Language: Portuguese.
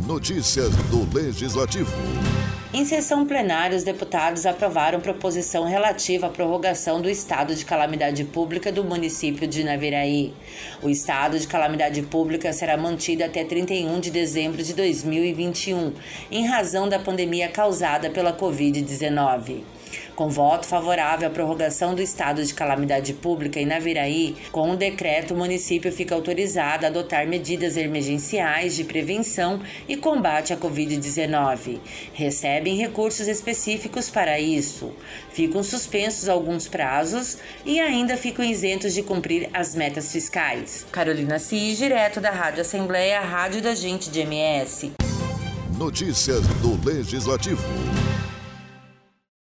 Notícias do Legislativo. Em sessão plenária, os deputados aprovaram proposição relativa à prorrogação do estado de calamidade pública do município de Naviraí. O estado de calamidade pública será mantido até 31 de dezembro de 2021, em razão da pandemia causada pela Covid-19. Com voto favorável à prorrogação do estado de calamidade pública em Naviraí, com o decreto, o município fica autorizado a adotar medidas emergenciais de prevenção e combate à Covid-19. Recebem recursos específicos para isso. Ficam suspensos alguns prazos e ainda ficam isentos de cumprir as metas fiscais. Carolina Cis, direto da Rádio Assembleia, a rádio da gente de MS. Notícias do Legislativo.